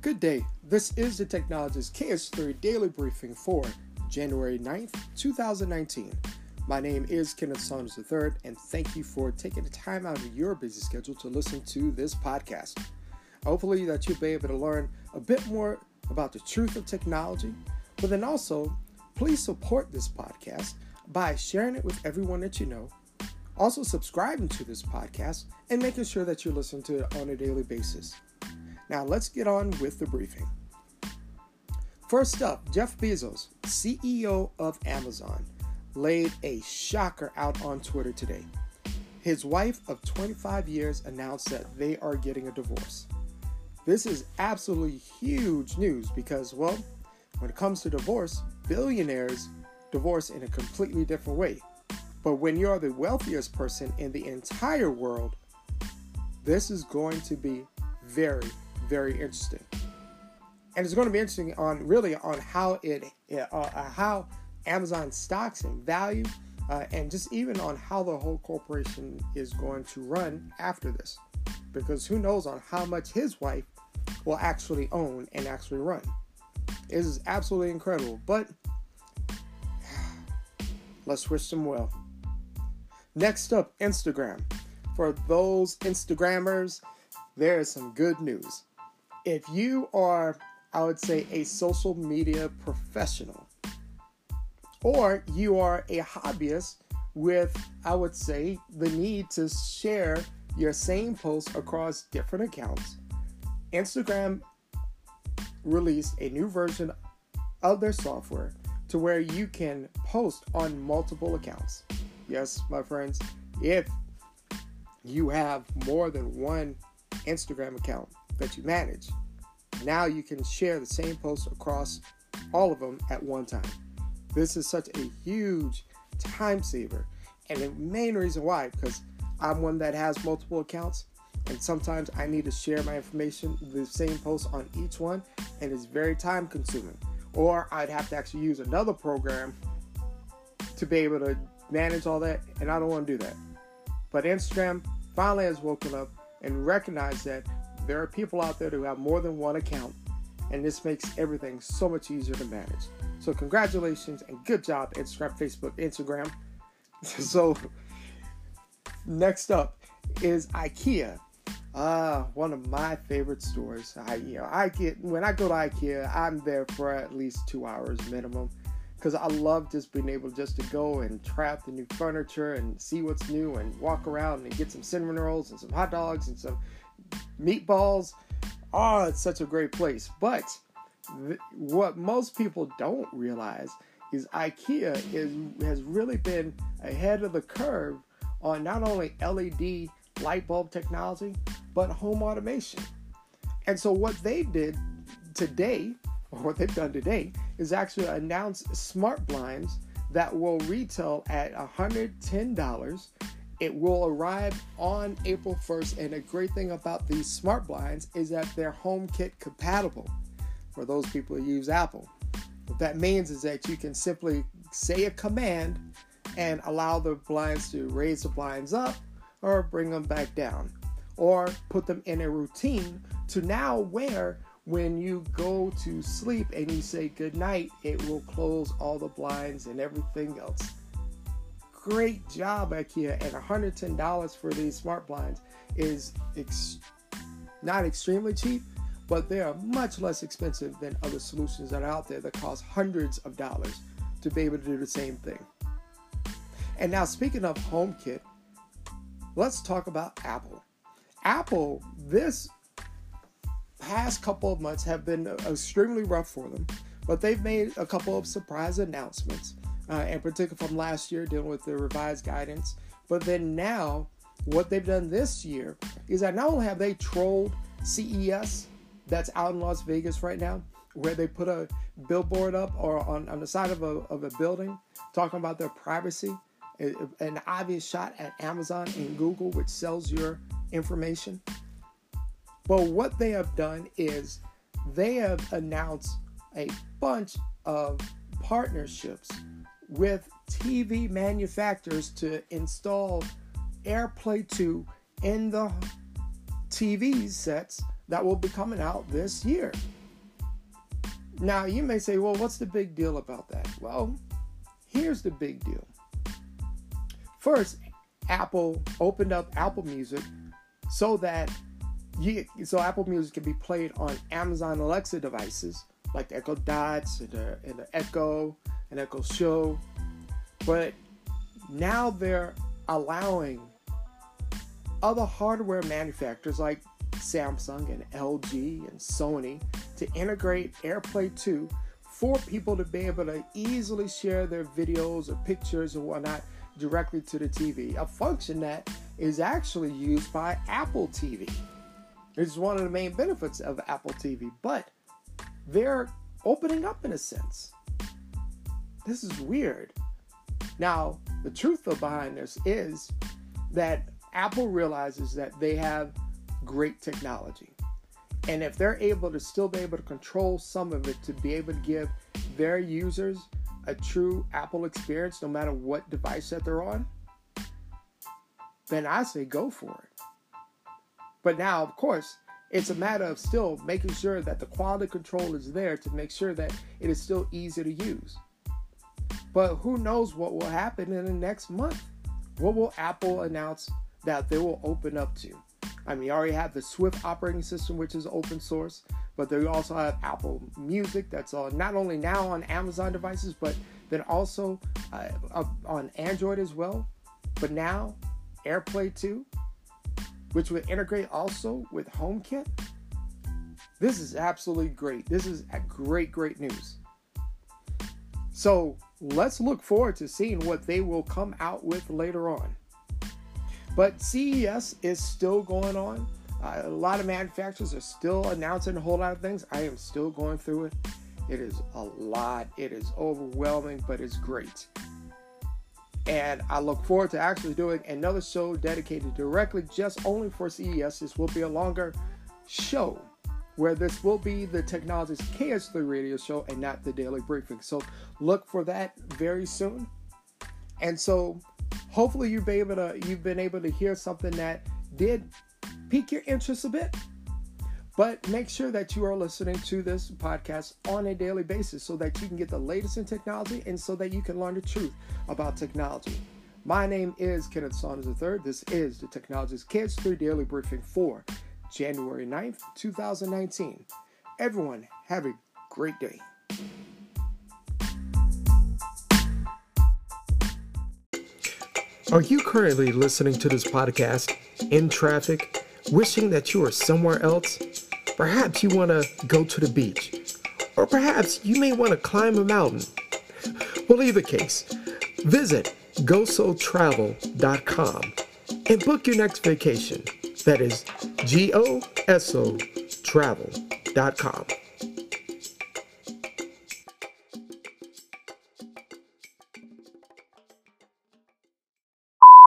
Good day. This is the Technologist KS3 Daily Briefing for January 9th, 2019. My name is Kenneth Saunders III, and thank you for taking the time out of your busy schedule to listen to this podcast. Hopefully that you'll be able to learn a bit more about the truth of technology, but then also, please support this podcast by sharing it with everyone that you know, also subscribing to this podcast, and making sure that you're listening to it on a daily basis. Now let's get on with the briefing. First up, Jeff Bezos, CEO of Amazon, laid a shocker out on Twitter today. His wife of 25 years announced that they are getting a divorce. This is absolutely huge news because, well, when it comes to divorce, billionaires divorce in a completely different way. But when you're the wealthiest person in the entire world, this is going to be very, very interesting. And it's going to be interesting on how Amazon stocks and value, and just even on how the whole corporation is going to run after this. Because who knows on how much his wife will actually own and actually run. It is absolutely incredible. But let's wish them well. Next up, Instagram. For those Instagrammers, there is some good news. If you are, I would say, a social media professional, or you are a hobbyist with, I would say, the need to share your same posts across different accounts, Instagram released a new version of their software to where you can post on multiple accounts. Yes, my friends, if you have more than one Instagram account that you manage, now you can share the same posts across all of them at one time. This is such a huge time saver, and the main reason why, because I'm one that has multiple accounts, and sometimes I need to share my information, the same post on each one, and it's very time consuming. Or I'd have to actually use another program to be able to manage all that, and I don't want to do that. But Instagram finally has woken up and recognized that there are people out there who have more than one account, and this makes everything so much easier to manage. So congratulations and good job, Instagram. So next up is IKEA. One of my favorite stores. When I go to IKEA, I'm there for at least 2 hours minimum, because I love just being able just to go and try out the new furniture and see what's new and walk around and get some cinnamon rolls and some hot dogs and some meatballs. Oh, it's such a great place. But what most people don't realize is IKEA has really been ahead of the curve on not only LED light bulb technology, but home automation. And so what they did today, or what they've done today, is actually announce smart blinds that will retail at $110. It will arrive on April 1st, and the great thing about these smart blinds is that they're HomeKit compatible for those people who use Apple. What that means is that you can simply say a command and allow the blinds to raise the blinds up or bring them back down, or put them in a routine to now where when you go to sleep and you say good night, it will close all the blinds and everything else. Great job, IKEA. And $110 for these smart blinds is not extremely cheap, but they are much less expensive than other solutions that are out there that cost hundreds of dollars to be able to do the same thing. And now, speaking of HomeKit, let's talk about Apple. Apple, this past couple of months have been extremely rough for them, but they've made a couple of surprise announcements, in particular from last year, dealing with the revised guidance. But then now, what they've done this year is that not only have they trolled CES, that's out in Las Vegas right now, where they put a billboard up or on the side of a building talking about their privacy, an obvious shot at Amazon and Google, which sells your information. But what they have done is they have announced a bunch of partnerships with TV manufacturers to install AirPlay 2 in the TV sets that will be coming out this year. Now, you may say, well, what's the big deal about that? Well, here's the big deal. First, Apple opened up Apple Music so that Apple Music can be played on Amazon Alexa devices like the Echo Dots and the Echo and Echo Show. But now they're allowing other hardware manufacturers like Samsung and LG and Sony to integrate AirPlay 2 for people to be able to easily share their videos or pictures and whatnot directly to the TV, a function that is actually used by Apple TV. It's one of the main benefits of Apple TV, but they're opening up in a sense. This is weird. Now, the truth behind this is that Apple realizes that they have great technology. And if they're able to still be able to control some of it to be able to give their users a true Apple experience no matter what device that they're on, then I say go for it. But now, of course, it's a matter of still making sure that the quality control is there to make sure that it is still easy to use. But who knows what will happen in the next month? What will Apple announce that they will open up to? I mean, you already have the Swift operating system, which is open source, but they also have Apple Music that's on not only now on Amazon devices, but then also on Android as well. But now, AirPlay 2, which would integrate also with HomeKit. This is absolutely great. This is a great news. So let's look forward to seeing what they will come out with later on. But CES is still going on. A lot of manufacturers are still announcing a whole lot of things. I am still going through it. It is a lot. It is overwhelming, but it's great. And I look forward to actually doing another show dedicated directly just only for CES. This will be a longer show where this will be the Technologies KH3 radio show and not the daily briefing. So look for that very soon. And so hopefully you've been able to hear something that did pique your interest a bit. But make sure that you are listening to this podcast on a daily basis so that you can get the latest in technology and so that you can learn the truth about technology. My name is Kenneth Saunders III. This is the Technologies KH3 Daily Briefing for January 9th, 2019. Everyone, have a great day. Are you currently listening to this podcast in traffic, wishing that you were somewhere else? Perhaps you want to go to the beach, or perhaps you may want to climb a mountain. Well, either case, visit gosotravel.com and book your next vacation. That is GOSO travel.com.